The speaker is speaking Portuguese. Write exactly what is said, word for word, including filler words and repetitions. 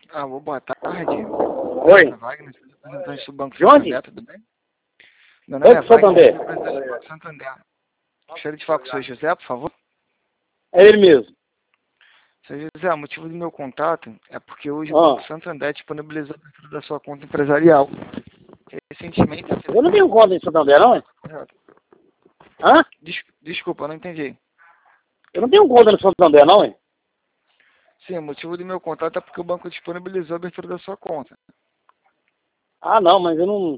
Alô, boa tarde. Oi. Wagner, representante do Banco De onde? Santander, tudo bem? Meu nome é Banco Santander. Wagner, representante do Banco Santander. Gostaria de falar com o senhor José, por favor. É ele mesmo. Senhor José, o motivo do meu contato é porque hoje o Ah. Banco Santander disponibilizou a abertura da sua conta empresarial. Recentemente... Eu não tenho conta em Santander, não, é? Hã? Des- Desculpa, eu não entendi. Eu não tenho conta no Santander, não, é? Sim, o motivo do meu contato é porque o banco disponibilizou a abertura da sua conta. Ah, não, mas eu não...